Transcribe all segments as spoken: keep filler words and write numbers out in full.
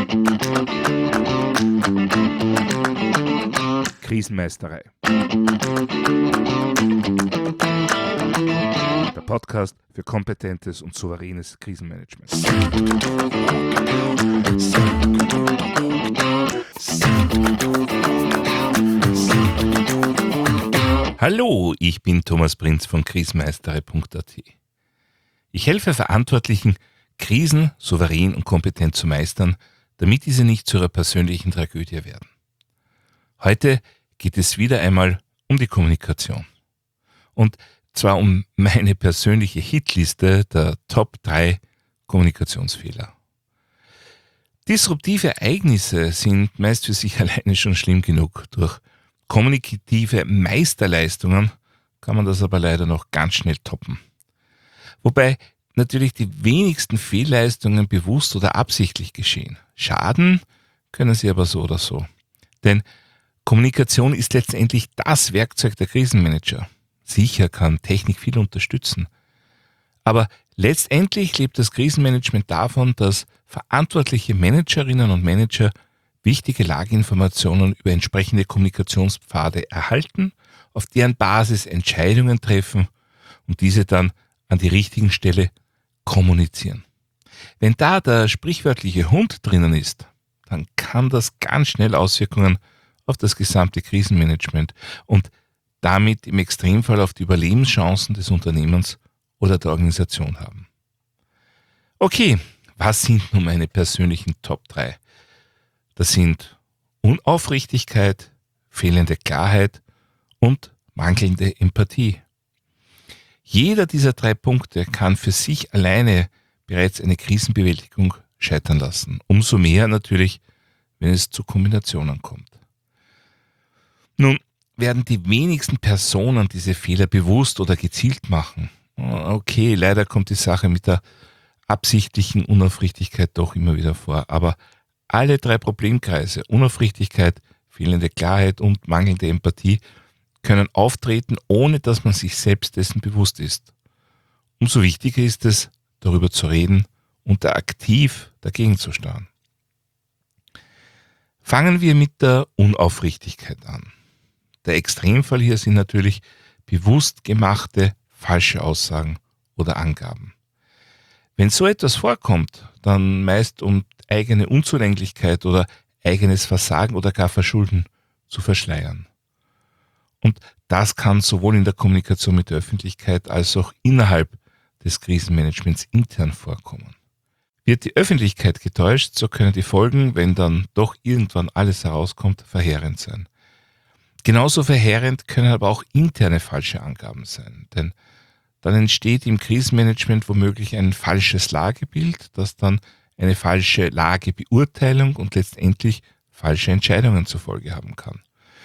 Krisenmeisterei. Der Podcast für kompetentes und souveränes Krisenmanagement. Hallo, ich bin Thomas Prinz von krisenmeisterei punkt a t. Ich helfe Verantwortlichen, Krisen souverän und kompetent zu meistern, damit diese nicht zu ihrer persönlichen Tragödie werden. Heute geht es wieder einmal um die Kommunikation. Und zwar um meine persönliche Hitliste der Top drei Kommunikationsfehler. Disruptive Ereignisse sind meist für sich alleine schon schlimm genug. Durch kommunikative Meisterleistungen kann man das aber leider noch ganz schnell toppen. Wobei natürlich die wenigsten Fehlleistungen bewusst oder absichtlich geschehen. Schaden können sie aber so oder so. Denn Kommunikation ist letztendlich das Werkzeug der Krisenmanager. Sicher kann Technik viel unterstützen. Aber letztendlich lebt das Krisenmanagement davon, dass verantwortliche Managerinnen und Manager wichtige Lageinformationen über entsprechende Kommunikationspfade erhalten, auf deren Basis Entscheidungen treffen und diese dann an die richtigen Stelle kommunizieren. Wenn da der sprichwörtliche Hund drinnen ist, dann kann das ganz schnell Auswirkungen auf das gesamte Krisenmanagement und damit im Extremfall auf die Überlebenschancen des Unternehmens oder der Organisation haben. Okay, was sind nun meine persönlichen Top drei? Das sind Unaufrichtigkeit, fehlende Klarheit und mangelnde Empathie. Jeder dieser drei Punkte kann für sich alleine bereits eine Krisenbewältigung scheitern lassen. Umso mehr natürlich, wenn es zu Kombinationen kommt. Nun werden die wenigsten Personen diese Fehler bewusst oder gezielt machen. Okay, leider kommt die Sache mit der absichtlichen Unaufrichtigkeit doch immer wieder vor. Aber alle drei Problemkreise, Unaufrichtigkeit, fehlende Klarheit und mangelnde Empathie, können auftreten, ohne dass man sich selbst dessen bewusst ist. Umso wichtiger ist es, darüber zu reden und da aktiv dagegen zu steuern. Fangen wir mit der Unaufrichtigkeit an. Der Extremfall hier sind natürlich bewusst gemachte falsche Aussagen oder Angaben. Wenn so etwas vorkommt, dann meist um eigene Unzulänglichkeit oder eigenes Versagen oder gar Verschulden zu verschleiern. Und das kann sowohl in der Kommunikation mit der Öffentlichkeit als auch innerhalb des Krisenmanagements intern vorkommen. Wird die Öffentlichkeit getäuscht, so können die Folgen, wenn dann doch irgendwann alles herauskommt, verheerend sein. Genauso verheerend können aber auch interne falsche Angaben sein, denn dann entsteht im Krisenmanagement womöglich ein falsches Lagebild, das dann eine falsche Lagebeurteilung und letztendlich falsche Entscheidungen zur Folge haben kann.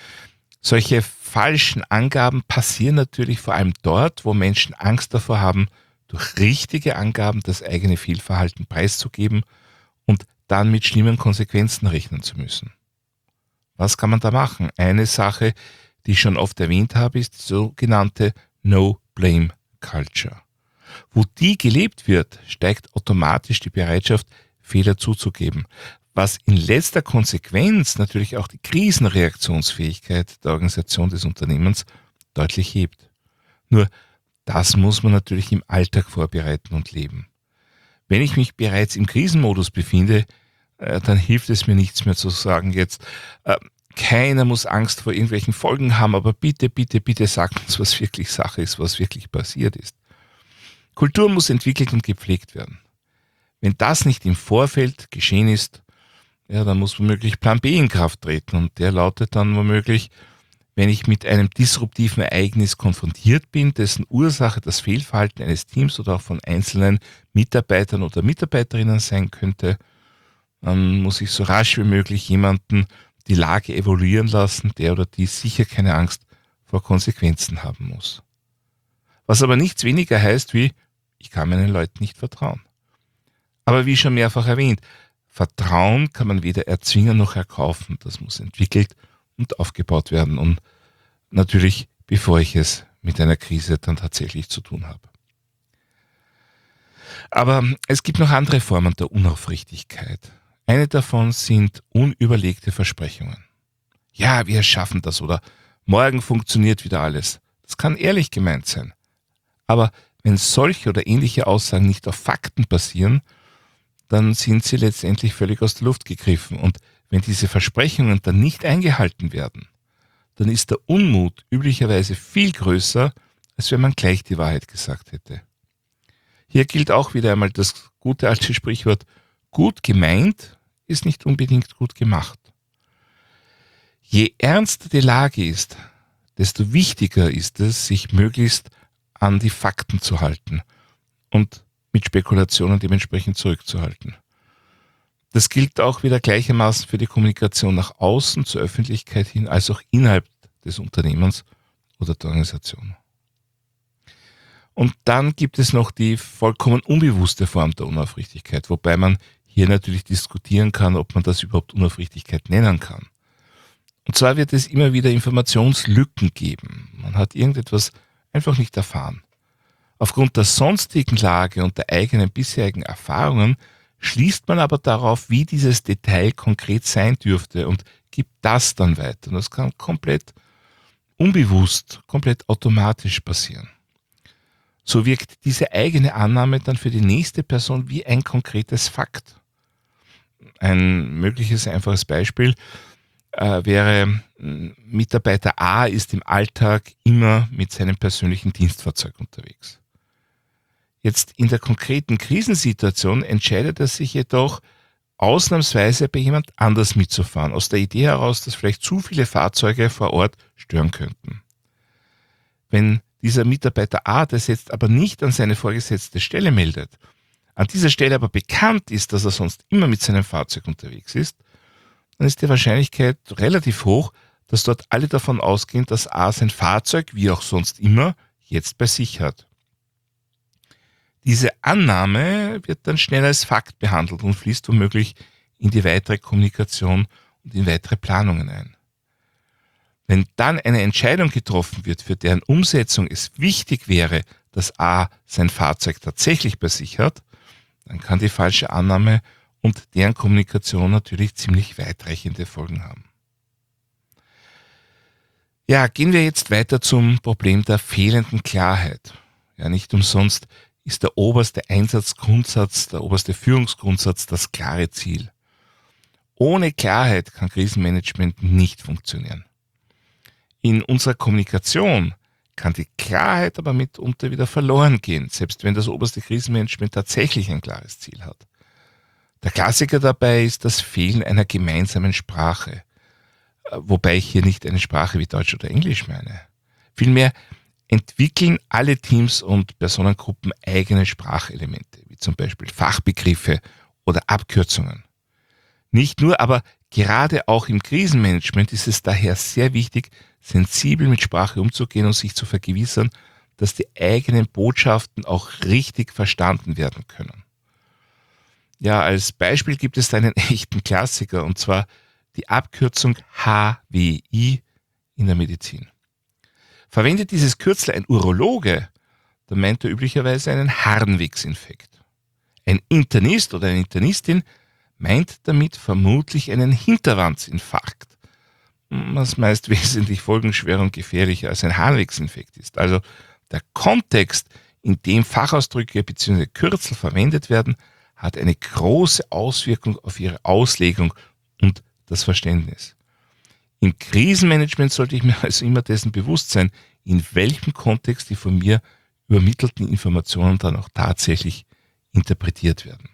Solche falschen Angaben passieren natürlich vor allem dort, wo Menschen Angst davor haben, durch richtige Angaben das eigene Fehlverhalten preiszugeben und dann mit schlimmen Konsequenzen rechnen zu müssen. Was kann man da machen? Eine Sache, die ich schon oft erwähnt habe, ist die sogenannte No-Blame-Culture. Wo die gelebt wird, steigt automatisch die Bereitschaft, Fehler zuzugeben, was in letzter Konsequenz natürlich auch die Krisenreaktionsfähigkeit der Organisation des Unternehmens deutlich hebt. Nur das muss man natürlich im Alltag vorbereiten und leben. Wenn ich mich bereits im Krisenmodus befinde, dann hilft es mir nichts mehr zu sagen jetzt, äh, keiner muss Angst vor irgendwelchen Folgen haben, aber bitte, bitte, bitte sagt uns, was wirklich Sache ist, was wirklich passiert ist. Kultur muss entwickelt und gepflegt werden. Wenn das nicht im Vorfeld geschehen ist, ja, dann muss womöglich Plan B in Kraft treten und der lautet dann womöglich, wenn ich mit einem disruptiven Ereignis konfrontiert bin, dessen Ursache das Fehlverhalten eines Teams oder auch von einzelnen Mitarbeitern oder Mitarbeiterinnen sein könnte, dann muss ich so rasch wie möglich jemanden die Lage evaluieren lassen, der oder die sicher keine Angst vor Konsequenzen haben muss. Was aber nichts weniger heißt wie, ich kann meinen Leuten nicht vertrauen. Aber wie schon mehrfach erwähnt, Vertrauen kann man weder erzwingen noch erkaufen. Das muss entwickelt und aufgebaut werden und natürlich bevor ich es mit einer Krise dann tatsächlich zu tun habe. Aber es gibt noch andere Formen der Unaufrichtigkeit. Eine davon sind unüberlegte Versprechungen. Ja, wir schaffen das oder morgen funktioniert wieder alles. Das kann ehrlich gemeint sein. Aber wenn solche oder ähnliche Aussagen nicht auf Fakten basieren, dann sind sie letztendlich völlig aus der Luft gegriffen. Und wenn diese Versprechungen dann nicht eingehalten werden, dann ist der Unmut üblicherweise viel größer, als wenn man gleich die Wahrheit gesagt hätte. Hier gilt auch wieder einmal das gute alte Sprichwort, gut gemeint ist nicht unbedingt gut gemacht. Je ernster die Lage ist, desto wichtiger ist es, sich möglichst an die Fakten zu halten und mit Spekulationen dementsprechend zurückzuhalten. Das gilt auch wieder gleichermaßen für die Kommunikation nach außen, zur Öffentlichkeit hin, als auch innerhalb des Unternehmens oder der Organisation. Und dann gibt es noch die vollkommen unbewusste Form der Unaufrichtigkeit, wobei man hier natürlich diskutieren kann, ob man das überhaupt Unaufrichtigkeit nennen kann. Und zwar wird es immer wieder Informationslücken geben. Man hat irgendetwas einfach nicht erfahren. Aufgrund der sonstigen Lage und der eigenen bisherigen Erfahrungen schließt man aber darauf, wie dieses Detail konkret sein dürfte und gibt das dann weiter. Und das kann komplett unbewusst, komplett automatisch passieren. So wirkt diese eigene Annahme dann für die nächste Person wie ein konkretes Fakt. Ein mögliches einfaches Beispiel äh, wäre, Mitarbeiter A ist im Alltag immer mit seinem persönlichen Dienstfahrzeug unterwegs. Jetzt in der konkreten Krisensituation entscheidet er sich jedoch, ausnahmsweise bei jemand anders mitzufahren, aus der Idee heraus, dass vielleicht zu viele Fahrzeuge vor Ort stören könnten. Wenn dieser Mitarbeiter A das jetzt aber nicht an seine vorgesetzte Stelle meldet, an dieser Stelle aber bekannt ist, dass er sonst immer mit seinem Fahrzeug unterwegs ist, dann ist die Wahrscheinlichkeit relativ hoch, dass dort alle davon ausgehen, dass A sein Fahrzeug, wie auch sonst immer, jetzt bei sich hat. Diese Annahme wird dann schnell als Fakt behandelt und fließt womöglich in die weitere Kommunikation und in weitere Planungen ein. Wenn dann eine Entscheidung getroffen wird, für deren Umsetzung es wichtig wäre, dass A sein Fahrzeug tatsächlich bei sich hat, dann kann die falsche Annahme und deren Kommunikation natürlich ziemlich weitreichende Folgen haben. Ja, gehen wir jetzt weiter zum Problem der fehlenden Klarheit. Ja, nicht umsonst ist der oberste Einsatzgrundsatz, der oberste Führungsgrundsatz das klare Ziel. Ohne Klarheit kann Krisenmanagement nicht funktionieren. In unserer Kommunikation kann die Klarheit aber mitunter wieder verloren gehen, selbst wenn das oberste Krisenmanagement tatsächlich ein klares Ziel hat. Der Klassiker dabei ist das Fehlen einer gemeinsamen Sprache, wobei ich hier nicht eine Sprache wie Deutsch oder Englisch meine. Vielmehr entwickeln alle Teams und Personengruppen eigene Sprachelemente, wie zum Beispiel Fachbegriffe oder Abkürzungen. Nicht nur, aber gerade auch im Krisenmanagement ist es daher sehr wichtig, sensibel mit Sprache umzugehen und sich zu vergewissern, dass die eigenen Botschaften auch richtig verstanden werden können. Ja, als Beispiel gibt es da einen echten Klassiker, und zwar die Abkürzung H W I in der Medizin. Verwendet dieses Kürzel ein Urologe, dann meint er üblicherweise einen Harnwegsinfekt. Ein Internist oder eine Internistin meint damit vermutlich einen Hinterwandsinfarkt, was meist wesentlich folgenschwerer und gefährlicher als ein Harnwegsinfekt ist. Also der Kontext, in dem Fachausdrücke bzw. Kürzel verwendet werden, hat eine große Auswirkung auf ihre Auslegung und das Verständnis. Im Krisenmanagement sollte ich mir also immer dessen bewusst sein, in welchem Kontext die von mir übermittelten Informationen dann auch tatsächlich interpretiert werden.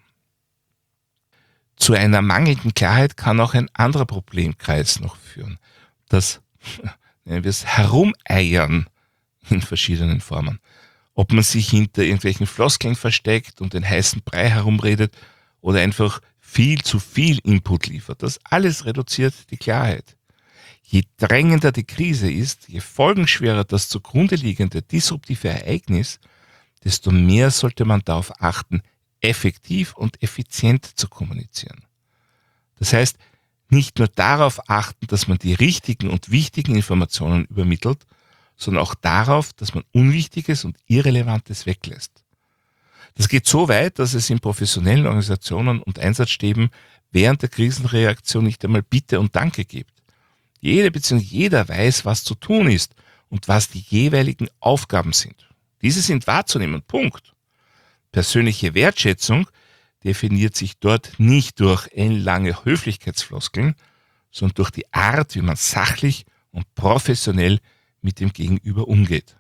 Zu einer mangelnden Klarheit kann auch ein anderer Problemkreis noch führen. Das, nennen wir es, Herumeiern in verschiedenen Formen. Ob man sich hinter irgendwelchen Floskeln versteckt und den heißen Brei herumredet oder einfach viel zu viel Input liefert. Das alles reduziert die Klarheit. Je drängender die Krise ist, je folgenschwerer das zugrunde liegende disruptive Ereignis, desto mehr sollte man darauf achten, effektiv und effizient zu kommunizieren. Das heißt, nicht nur darauf achten, dass man die richtigen und wichtigen Informationen übermittelt, sondern auch darauf, dass man Unwichtiges und Irrelevantes weglässt. Das geht so weit, dass es in professionellen Organisationen und Einsatzstäben während der Krisenreaktion nicht einmal Bitte und Danke gibt. Jede bzw. jeder weiß, was zu tun ist und was die jeweiligen Aufgaben sind. Diese sind wahrzunehmen, Punkt. Persönliche Wertschätzung definiert sich dort nicht durch ellenlange Höflichkeitsfloskeln, sondern durch die Art, wie man sachlich und professionell mit dem Gegenüber umgeht.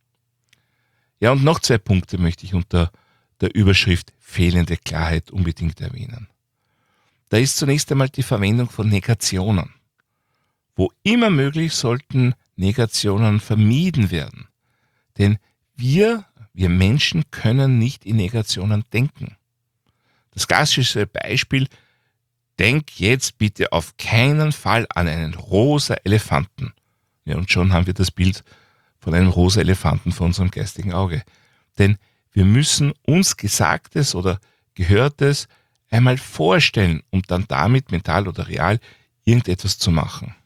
Ja, und noch zwei Punkte möchte ich unter der Überschrift fehlende Klarheit unbedingt erwähnen. Da ist zunächst einmal die Verwendung von Negationen. Wo immer möglich sollten Negationen vermieden werden. Denn wir, wir Menschen können nicht in Negationen denken. Das klassische Beispiel: Denk jetzt bitte auf keinen Fall an einen rosa Elefanten. Ja, und schon haben wir das Bild von einem rosa Elefanten vor unserem geistigen Auge. Denn wir müssen uns Gesagtes oder Gehörtes einmal vorstellen, um dann damit mental oder real irgendetwas zu machen.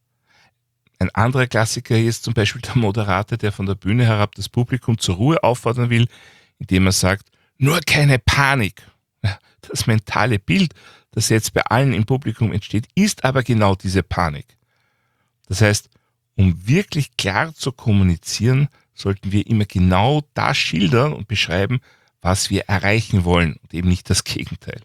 Ein anderer Klassiker ist zum Beispiel der Moderator, der von der Bühne herab das Publikum zur Ruhe auffordern will, indem er sagt: Nur keine Panik. Das mentale Bild, das jetzt bei allen im Publikum entsteht, ist aber genau diese Panik. Das heißt, um wirklich klar zu kommunizieren, sollten wir immer genau das schildern und beschreiben, was wir erreichen wollen und eben nicht das Gegenteil.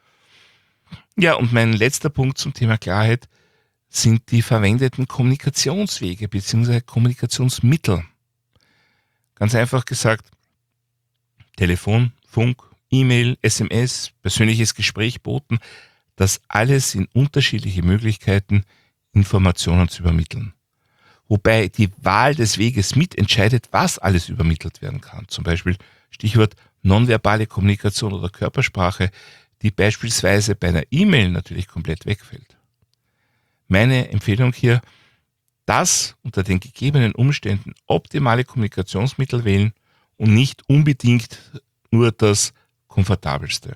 Ja, und mein letzter Punkt zum Thema Klarheit sind die verwendeten Kommunikationswege bzw. Kommunikationsmittel. Ganz einfach gesagt: Telefon, Funk, E-Mail, S M S, persönliches Gespräch, Boten, das alles sind unterschiedliche Möglichkeiten, Informationen zu übermitteln. Wobei die Wahl des Weges mitentscheidet, was alles übermittelt werden kann. Zum Beispiel Stichwort nonverbale Kommunikation oder Körpersprache, die beispielsweise bei einer E-Mail natürlich komplett wegfällt. Meine Empfehlung hier: das unter den gegebenen Umständen optimale Kommunikationsmittel wählen und nicht unbedingt nur das komfortabelste.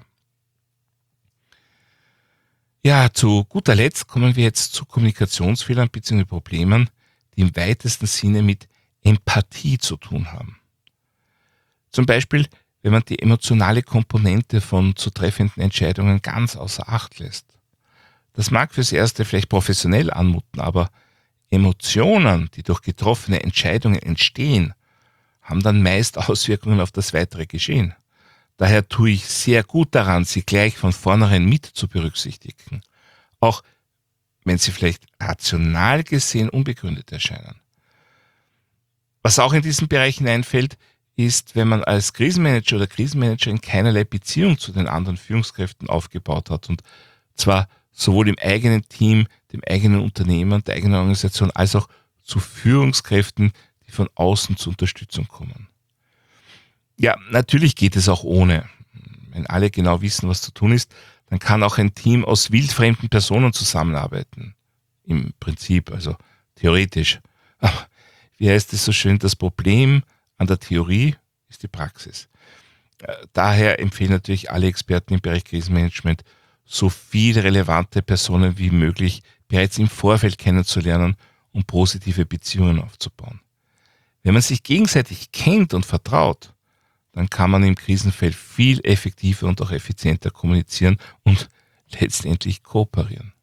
Ja, zu guter Letzt kommen wir jetzt zu Kommunikationsfehlern bzw. Problemen, die im weitesten Sinne mit Empathie zu tun haben. Zum Beispiel, wenn man die emotionale Komponente von zu treffenden Entscheidungen ganz außer Acht lässt. Das mag fürs Erste vielleicht professionell anmuten, aber Emotionen, die durch getroffene Entscheidungen entstehen, haben dann meist Auswirkungen auf das weitere Geschehen. Daher tue ich sehr gut daran, sie gleich von vornherein mit zu berücksichtigen, auch wenn sie vielleicht rational gesehen unbegründet erscheinen. Was auch in diesen Bereich hineinfällt, ist, wenn man als Krisenmanager oder Krisenmanagerin keinerlei Beziehung zu den anderen Führungskräften aufgebaut hat, und zwar sowohl im eigenen Team, dem eigenen Unternehmen, der eigenen Organisation, als auch zu Führungskräften, die von außen zur Unterstützung kommen. Ja, natürlich geht es auch ohne. Wenn alle genau wissen, was zu tun ist, dann kann auch ein Team aus wildfremden Personen zusammenarbeiten. Im Prinzip, also theoretisch. Aber wie heißt es so schön, das Problem an der Theorie ist die Praxis. Daher empfehlen natürlich alle Experten im Bereich Krisenmanagement, so viele relevante Personen wie möglich bereits im Vorfeld kennenzulernen, um positive Beziehungen aufzubauen. Wenn man sich gegenseitig kennt und vertraut, dann kann man im Krisenfeld viel effektiver und auch effizienter kommunizieren und letztendlich kooperieren.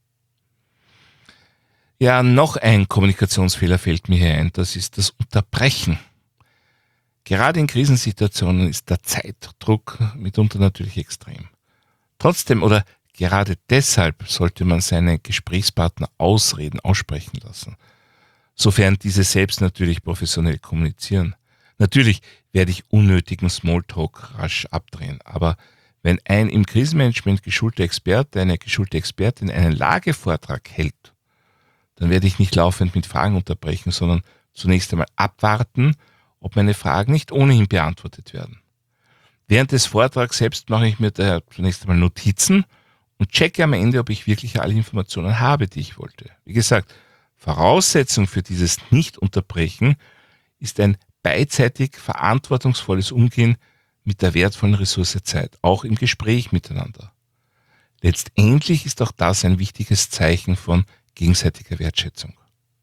Ja, noch ein Kommunikationsfehler fällt mir hier ein, das ist das Unterbrechen. Gerade in Krisensituationen ist der Zeitdruck mitunter natürlich extrem. Trotzdem oder gerade deshalb sollte man seine Gesprächspartner ausreden, aussprechen lassen, sofern diese selbst natürlich professionell kommunizieren. Natürlich werde ich unnötigen Smalltalk rasch abdrehen, aber wenn ein im Krisenmanagement geschulter Experte, eine geschulte Expertin einen Lagevortrag hält, dann werde ich nicht laufend mit Fragen unterbrechen, sondern zunächst einmal abwarten, ob meine Fragen nicht ohnehin beantwortet werden. Während des Vortrags selbst mache ich mir daher zunächst einmal Notizen und checke am Ende, ob ich wirklich alle Informationen habe, die ich wollte. Wie gesagt, Voraussetzung für dieses Nicht-Unterbrechen ist ein beidseitig verantwortungsvolles Umgehen mit der wertvollen Ressource Zeit, auch im Gespräch miteinander. Letztendlich ist auch das ein wichtiges Zeichen von gegenseitiger Wertschätzung.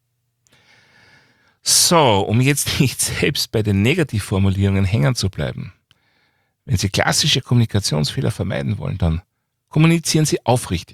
So, um jetzt nicht selbst bei den Negativformulierungen hängen zu bleiben. Wenn Sie klassische Kommunikationsfehler vermeiden wollen, dann kommunizieren Sie aufrichtig.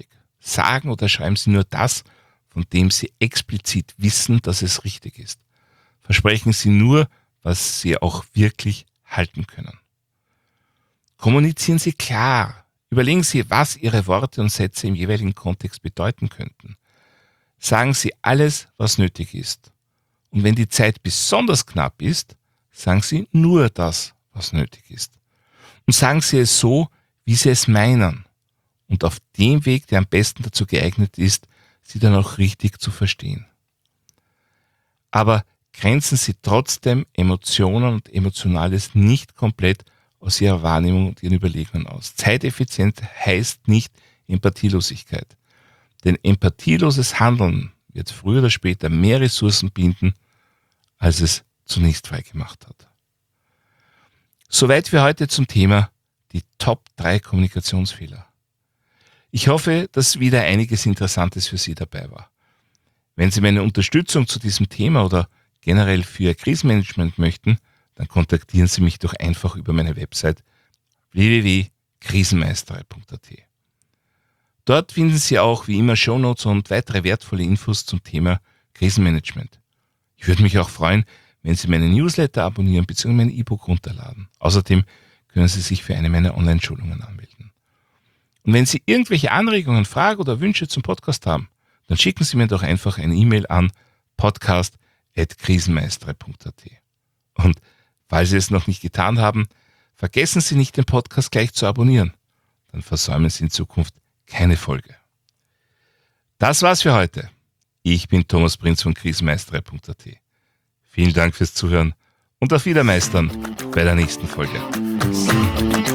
Sagen oder schreiben Sie nur das, von dem Sie explizit wissen, dass es richtig ist. Versprechen Sie nur, was Sie auch wirklich halten können. Kommunizieren Sie klar. Überlegen Sie, was Ihre Worte und Sätze im jeweiligen Kontext bedeuten könnten. Sagen Sie alles, was nötig ist. Und wenn die Zeit besonders knapp ist, sagen Sie nur das, was nötig ist. Und sagen Sie es so, wie Sie es meinen. Und auf dem Weg, der am besten dazu geeignet ist, Sie dann auch richtig zu verstehen. Aber grenzen Sie trotzdem Emotionen und Emotionales nicht komplett aus Ihrer Wahrnehmung und Ihren Überlegungen aus. Zeiteffizient heißt nicht Empathielosigkeit. Denn empathieloses Handeln wird früher oder später mehr Ressourcen binden, als es zunächst freigemacht hat. Soweit für heute zum Thema die Top drei Kommunikationsfehler. Ich hoffe, dass wieder einiges Interessantes für Sie dabei war. Wenn Sie meine Unterstützung zu diesem Thema oder generell für Ihr Krisenmanagement möchten, dann kontaktieren Sie mich doch einfach über meine Website w w w punkt krisenmeisterei punkt a t. Dort finden Sie auch wie immer Shownotes und weitere wertvolle Infos zum Thema Krisenmanagement. Ich würde mich auch freuen, wenn Sie meine Newsletter abonnieren bzw. mein E-Book runterladen. Außerdem können Sie sich für eine meiner Online-Schulungen anmelden. Und wenn Sie irgendwelche Anregungen, Fragen oder Wünsche zum Podcast haben, dann schicken Sie mir doch einfach eine E-Mail an podcast at krisenmeisterei punkt a t. Und falls Sie es noch nicht getan haben, vergessen Sie nicht, den Podcast gleich zu abonnieren. Dann versäumen Sie in Zukunft keine Folge. Das war's für heute. Ich bin Thomas Prinz von krisenmeisterei punkt a t. Vielen Dank fürs Zuhören und auf Wiedermeistern bei der nächsten Folge.